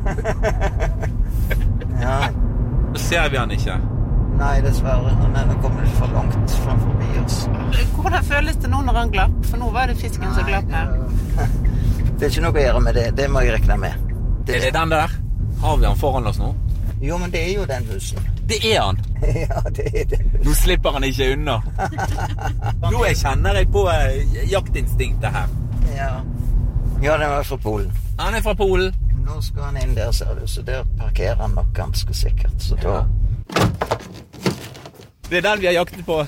Ja. Så ser vi han ikke. Nei, dessverre. Han kommer litt for langt forbi oss. Hvordan føles det nå når han glapp? For nå var det fisken som glapp her. Det er ikke noe å gjøre med det. Det må jeg rekne med. Er det den der? Har vi han foran oss nå? Jo, men det er jo den bussen. Det er han? Ja, det er den bussen. Nå slipper han ikke unna. Nå kjenner jeg på jaktinstinktet her. Ja, den var fra Polen. Han er fra Polen. Nå skal han inn der, ser du, så der parkerer han nok ganske sikkert. Så da... Det er den vi har jaktet på.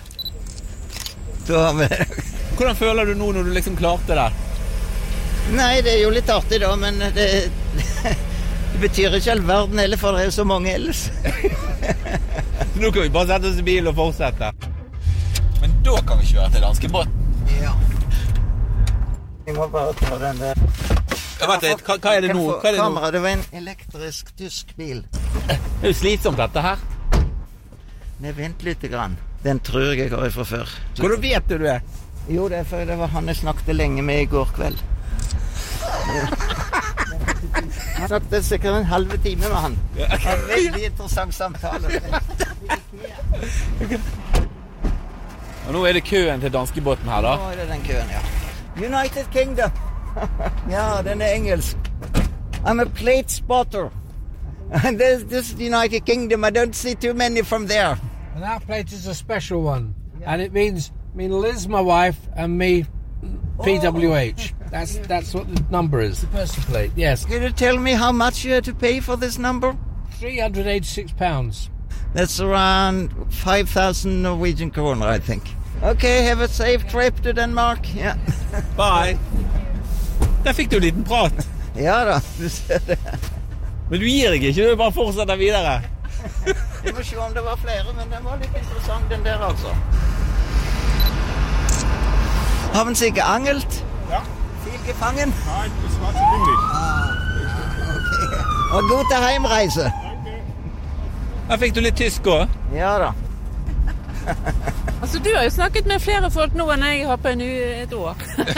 Hvordan føler du nå når du liksom klarte det? Nei, det er jo litt artig da, men det betyr ikke all verden heller, for det er jo så mange ellers. Nå kan vi bare sette oss i bil og fortsette. Men da kan vi kjøre til danskebåten. Ja. Vi må bare ta den der. Vent litt, hva er det nå? Kamera, det var en elektrisk tysk bil. Det er jo slitsomt dette her. Nei, vent litt grann. Den tror jeg har fra før. Hvordan vet du det? Jo, det er for det var han jeg snakket lenge med i går kveld. Jeg snakket sikkert en halve time med han. Det var en veldig interessant samtale. Og nå er det køen til danskebåten her da. Nå er det den køen, ja. United Kingdom. Ja, den er engelsk. I'm a plate spotter. And this United Kingdom, I don't see too many from there. And our plate is a special one. Yeah. And it means Liz, my wife, and me, PWH. That's what the number is. The person plate, yes. Can you tell me how much you had to pay for this number? £386. That's around 5,000 Norwegian kroner, I think. Okay, have a safe trip to Denmark. Yeah. Bye. Der fikk du en liten prat. Ja da, du ser det. Men du gir deg ikke, du bare fortsetter videre. Vi må se om det var flere, men den var litt interessant, den der altså. Har man sikkert angelt? Ja. Filgefangen? Nei, det var ikke dingelig. Okay. Og god til heimreise. Her fikk du litt tysk også. Ja da. Altså, du har jo snakket med flere folk nå enn jeg har på et år.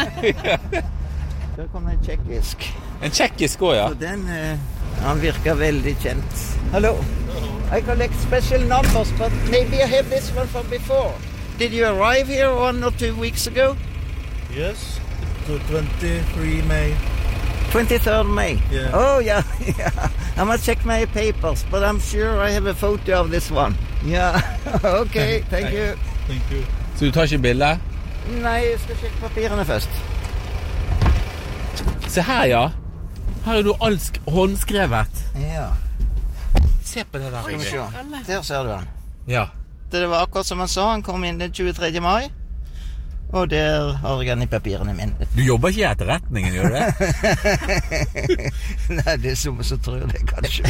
Der kom en tjekkisk. En tjekkisk også, ja. Så den, han virker veldig kjent. Hello. I collect special numbers, but maybe I have this one from before. Did you arrive here 1 or 2 weeks ago? Yes, the 23 May. 23rd May? Yeah. Oh, yeah, yeah. I must check my papers, but I'm sure I have a photo of this one. Yeah, okay, thank you. Thank you. Så du tar ikke bilder? Nei, jeg skal sjekke papirene først. Se her, ja. Her er du alt håndskrevet. Ja. Se på det der. Der ser du han. Ja. Det var akkurat som han sa, han kom inn den 23. mai. Og der har jeg han i papirene mine. Du jobber ikke i etterretningen, gjør du det? Nei, det er som så tror det, kanskje.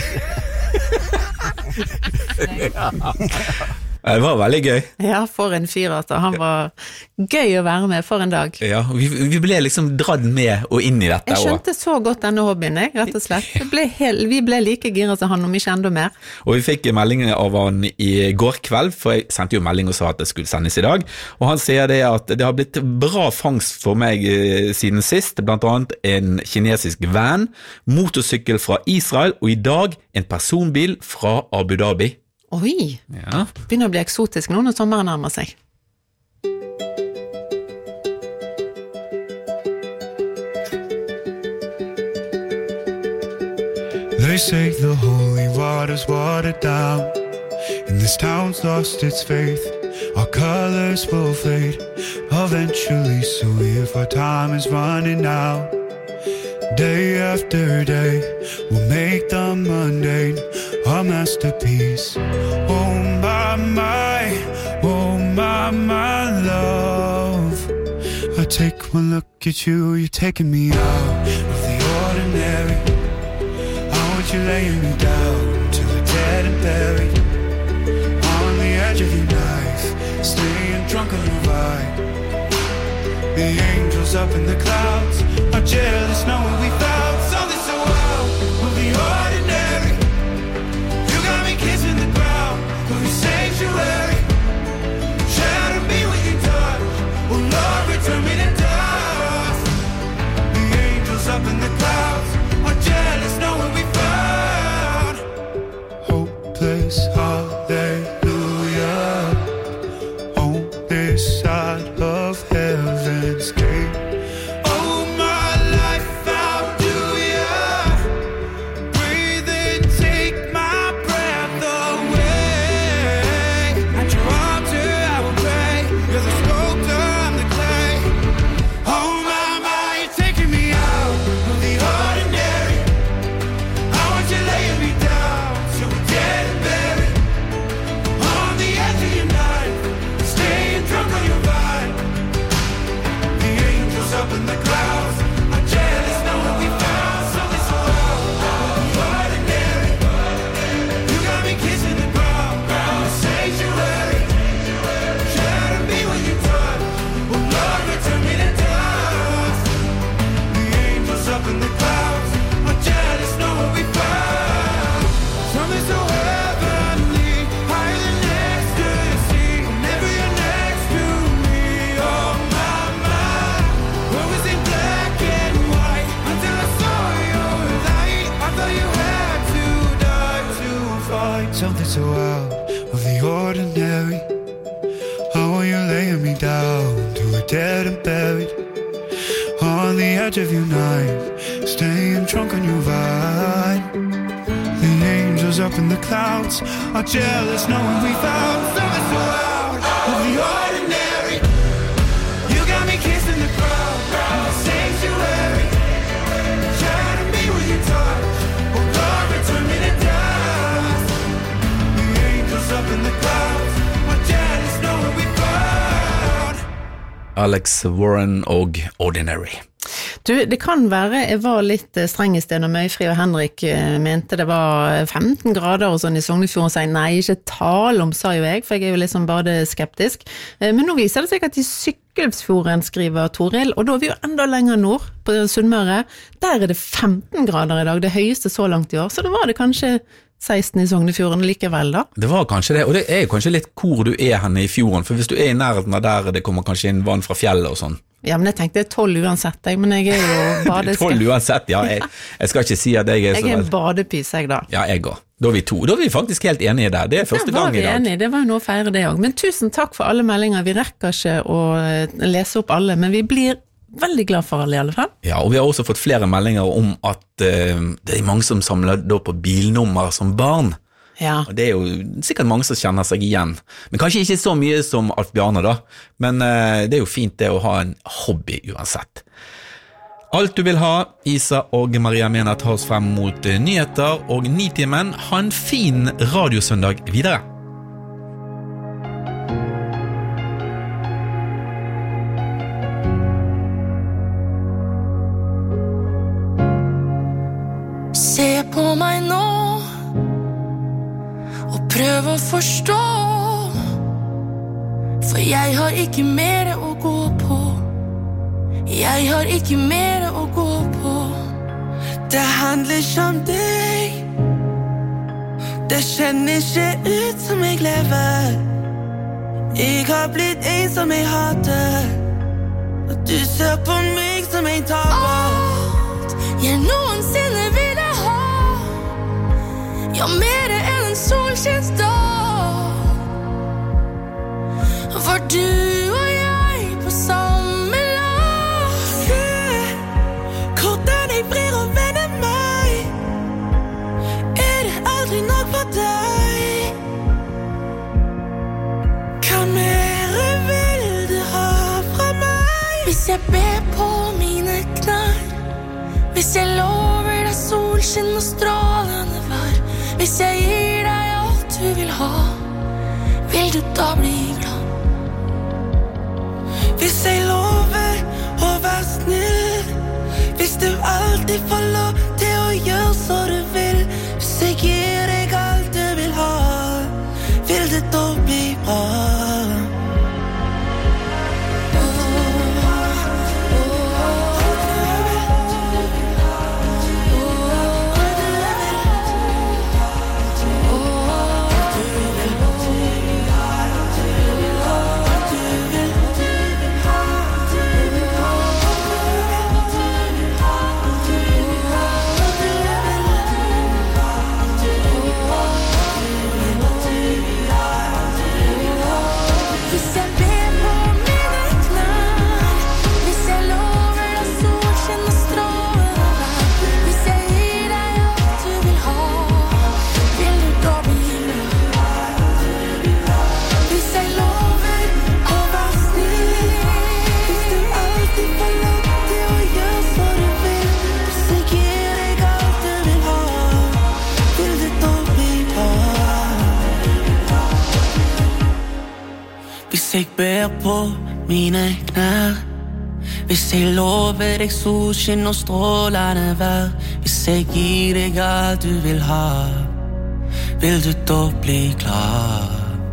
Ja. Det var veldig gøy. Ja, for en fyr, altså. Han var gøy å være med for en dag. Ja, vi ble liksom dratt med og inn i dette. Jeg skjønte så godt denne hobbyen, rett og slett. Vi ble like gira som han, om ikke enda mer. Og vi fikk melding av han i går kveld, for jeg sendte jo melding og sa at det skulle sendes i dag. Og han sier det at det har blitt bra fangst for meg siden sist, blant annet en kinesisk van, motorsykkel fra Israel, og i dag en personbil fra Abu Dhabi. Oi, ja. Begynner å bli eksotisk nå når sommeren nærmer seg. They say the holy water's watered down, and this town's lost its faith. Our colors will fade eventually, so if our time is running out, day after day, we'll make the mundane our masterpiece. Oh my love, I take one look at you, you're taking me out of the ordinary. I want you laying me down till we're dead and buried on the edge of your knife, staying drunk on the ride. The angels up in the clouds are jealous knowing we found something so wild of the ordinary. You got me kissing the ground of your sanctuary. Shadow me with so out of the ordinary. How are you laying me down to a dead and buried on the edge of your night, staying drunk on your vine. The angels up in the clouds are jealous knowing we found something so out of the ordinary. You got me kissing the crowd in the sanctuary, trying to be with your touch. Oh Lord, return me to dust. The angels up in the clouds are jealous knowing we found. Alex Warren og Ordinary. Du, det kan være jeg var litt streng I sted når Møyfri og Henrik mente det var 15 grader og sånn I Sognefjorden og sier nei, ikke tal om, sa jo jeg, for jeg jo litt sånn badeskeptisk. Men nå viser det seg at I Sykkylfjorden skriver Toril, og da vi jo enda lenger nord på Sunnmøre, der det 15 grader I dag, det høyeste så langt I år, så da var det kanskje 16 I Sognefjorden likevel da. Det var kanskje det, og det kanskje litt hvor du henne I fjorden, for hvis du I nærheten av der det kommer kanskje inn vann fra fjellet og sånn. Ja, men jeg tenkte 12 uansett, men jeg jo badeskeptisk. 12 uansett, ja, jeg skal ikke si at jeg så... Jeg en badepys, jeg da. Ja, jeg går. Da vi to, da vi faktisk helt enige der. Det første gang I dag. Enige. Det var jo noe å feire det også. Men tusen takk for alle meldinger. Vi rekker ikke å lese opp alle, men vi blir veldig glad for alle I alle fall. Ja, og vi har også fått flere meldinger om at det mange som samler da på bilnummer som barn. Ja. Og det jo sikkert mange som kjenner seg igjen. Men kanskje ikke så mye som Alf Bjarne da. Men det jo fint det å ha en hobby uansett. Alt du vil ha, Isa og Maria Mena tar oss frem mot nyheter og 9-timen. Ha en fin radiosøndag videre. Se på meg nå og prøv å forstå, for jeg har ikke mer å gå på. Jeg har ikke mer å gå på. Det handler ikke om deg. Det kjenner ikke ut som jeg lever. Jeg har blitt en som jeg hater, og du ser på meg som en taper. Alt jeg noensinne ville ha, ja, mer enn en solskinnsdag, var du og jeg på samme lag. Hvordan jeg blir å vende meg, det aldri nok for deg. Hva mer vil du ha fra meg? Hvis jeg ber på mine knær, hvis jeg lover deg solskinn og strålende vær, hvis jeg gir deg alt du vil ha, vil du da bli glad? Hvis jeg lover å være snill, hvis du alltid får lov til å gjøre så du vil, hvis jeg gir deg alt du vil ha, vil det da bli bra? Hvis jeg ber på mine knær, hvis jeg lover deg solskinn og strålende vær, hvis jeg gir deg alt du vil ha, vil du da bli glad?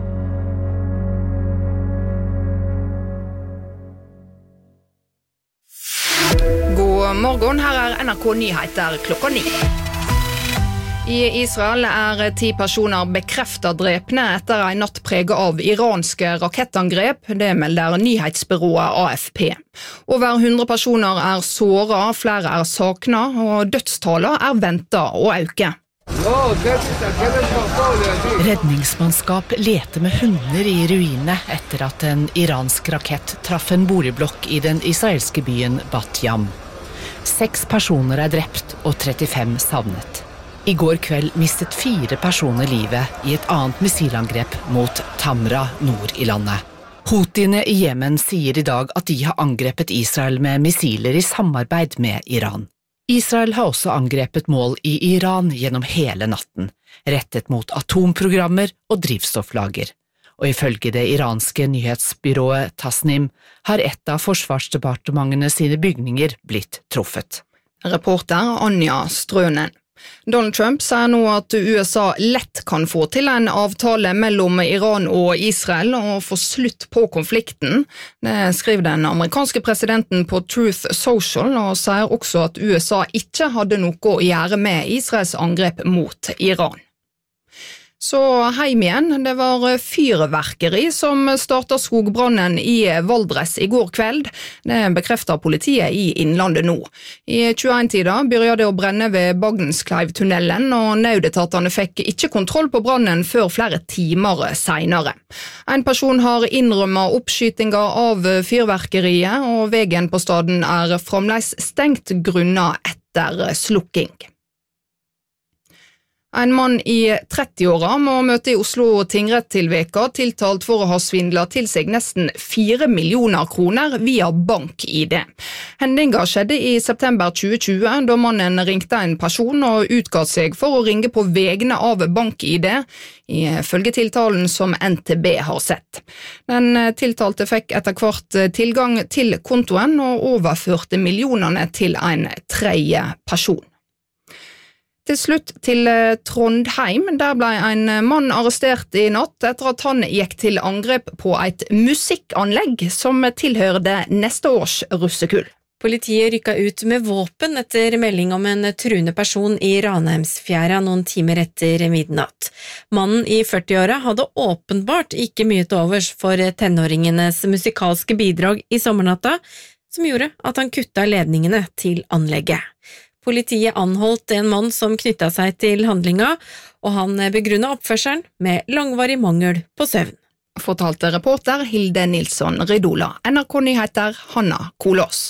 God morgen, her NRK Nyheter klokka 9. I Israel 10 personer bekreftet drepne etter en natt preget av iranske rakettangrep, det melder nyhetsbyrået AFP. Over 100 personer såret, flere savnet, og dødstallet ventet å øke. Redningsmannskap leter med hunder i ruinene etter at en iransk rakett traff en boligblokk i den israelske byen Bat Yam. 6 personer er drept og 35 savnet. I går kveld mistet 4 personer livet i et annet missilangrep mot Tamra nord i landet. Houthiene i Jemen sier i dag at de har angrepet Israel med missiler i samarbeid med Iran. Israel har også angrepet mål i Iran gjennom hele natten, rettet mot atomprogrammer og drivstofflager. Og ifølge det iranske nyhetsbyrået Tasnim har et av forsvarsdepartementene sine bygninger blitt truffet. Reporter Anja Strønen. Donald Trump sier nå at USA lett kan få til en avtale mellom Iran og Israel og få slutt på konflikten. Det skriver den amerikanske presidenten på Truth Social og sier også at USA ikke hadde noe å gjøre med Israels angrep mot Iran. Så heim igjen, det var fyrverkeri som startet skogbrannen i Valdres i går kveld. Det bekrefter politiet i Innlandet nå. I 21-tida begynte det å brenne ved Bagdenskleiv-tunnelen, og nødetatene fikk ikke kontroll på brannen før flere timer senere. En person har innrømmet oppskytinga av fyrverkeriet, og veien på staden er fremdeles stengt grunnet etter slukking. En mann i 30-åra må møte i Oslo tingrett til veka, tiltalt for å ha svindlet til seg nesten 4 millioner kroner via bank-ID. Hendinga skjedde i september 2020, da mannen ringte en person og utga seg for å ringe på vegne av bank-ID, ifølge tiltalen som NTB har sett. Den tiltalte fikk etter hvert tilgang til kontoen og overførte millionene til en tredje person. Til slutt til Trondheim, der ble en mann arrestert i natt etter at han gikk til angrep på et musikkanlegg som tilhørte neste års russekull. Politiet rykka ut med våpen etter melding om en truende person i Ranheimsfjæra noen timer etter midnatt. Mannen i 40-åra hadde åpenbart ikke mye til overs for tenåringenes musikalske bidrag i sommernatta, som gjorde at han kutta ledningene til anlegget. Politiet anholdt en mann som knyttet seg til handlinga, og han begrunnet oppførselen med langvarig mangel på søvn. Fortalte reporter Hilde Nilsson Ridola. NRK Nyheter Hanna Kolås.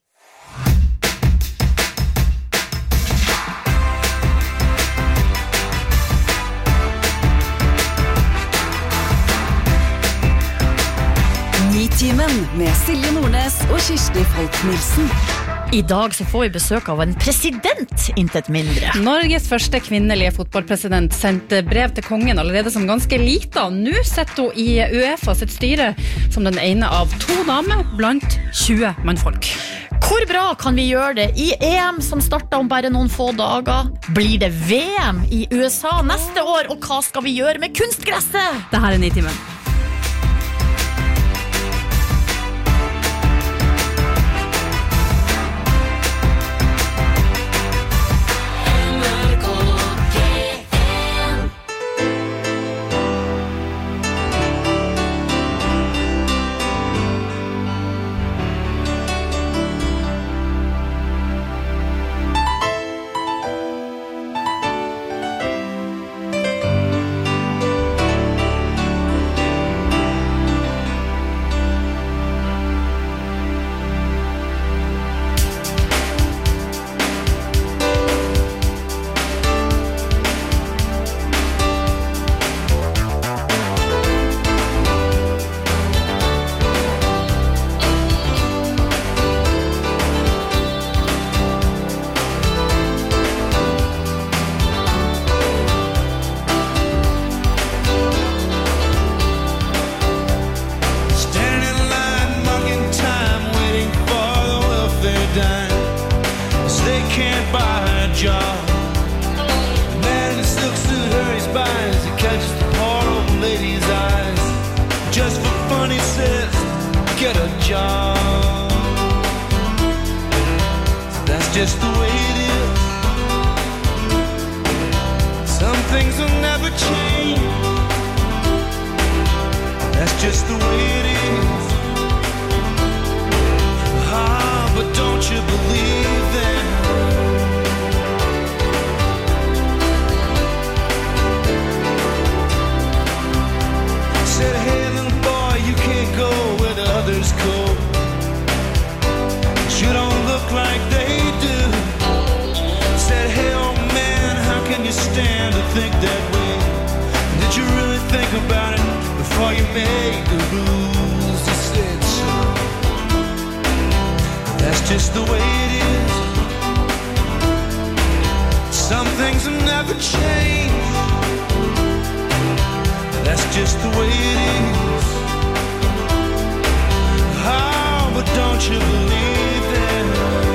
Nitimen med Silje Nordnes og Kirsti Falk-Nielsen. I dag så får vi besøk av en president, intet mindre. Norges første kvinnelige fotballpresident sendte brev til kongen allerede som ganske lita. Nå sitter hun i UEFA sitt styre som den ene av 2 damer blant 20 mannfolk. Hvor bra kan vi gjøre det i EM som starter om bare noen få dager? Blir det VM i USA neste år, og hva skal vi gjøre med kunstgresset? Dette er Nitimen. Just the way it is. Some things will never change. That's just the way it is. Ah, but don't you believe them? think that way? Did you really think about it before you made the rules? You said so. That's just the way it is. Some things will never change. That's just the way it is. Oh, but don't you believe that?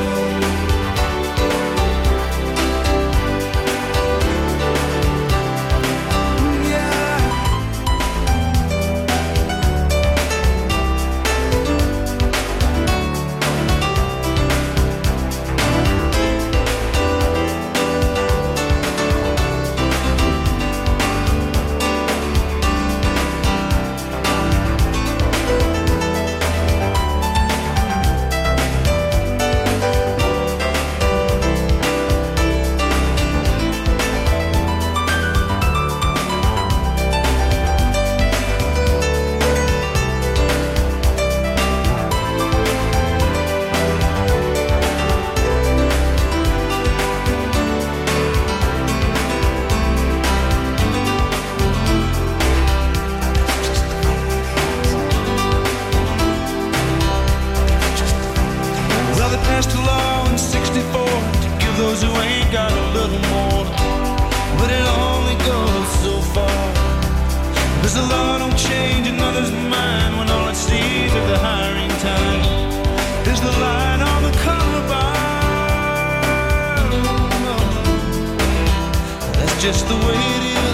Just the way it is.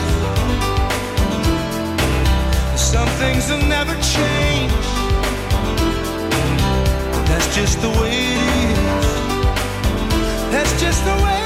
Some things will never change. That's just the way it is. That's just the way it is.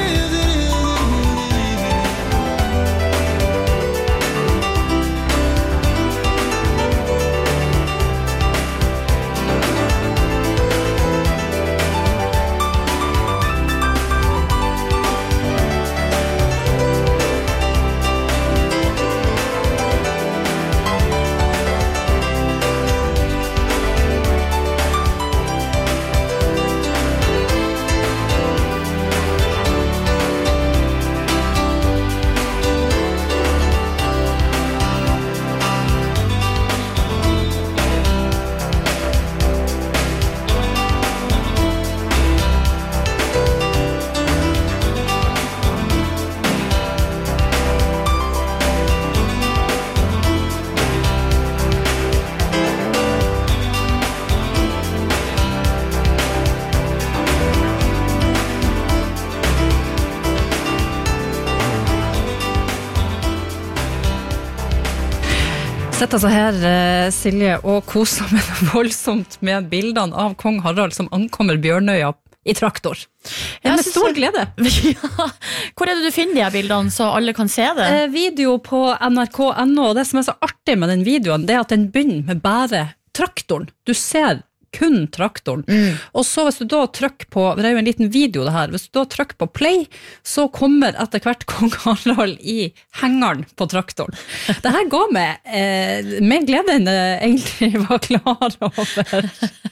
Sett altså her, Silje, og koser meg voldsomt med bildene av kong Harald som ankommer Bjørnøya i traktor. Med stor glede. Ja. Hvor er det du finner de her bildene, så alle kan se det? Video på NRK.no, og det som er så artig med den videoen, det er at den begynner med bare traktoren. Du ser kun traktoren. Og så hvis du da trykker på, det er jo en liten video det her, hvis du da trykker på play, så kommer etter hvert kong Harald i hengeren på traktoren. Det her går med mer glede enn jeg egentlig var klar over.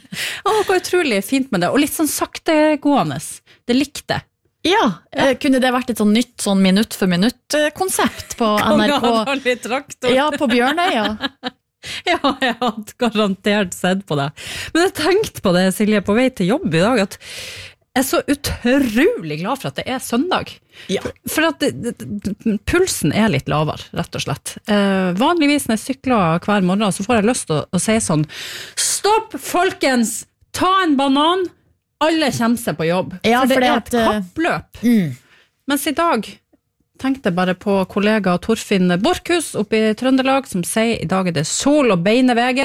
Det går utrolig fint med det, og litt sånn saktegående. Det likte. Ja, kunne det vært et sånn nytt sånn minutt for minutt-konsept på NRK? Kong Harald i traktor. Ja, på Bjørnøya. Ja, jeg hadde garantert sett på det. Men jeg tenkte på det, Silje, på vei til jobb i dag, at jeg er så utrolig glad for at det er søndag. Ja. For at pulsen er litt lavere, rett og slett. Vanligvis når jeg sykler hver morgen, så får jeg lyst til å si sånn: stopp, folkens! Ta en banan! Alle kommer seg på jobb. Ja, for det er et kappløp. Mens i dag tenkte bare på kollega Torfinn Borchhus oppe i Trøndelag, som sier i dag er det sol og beine veger.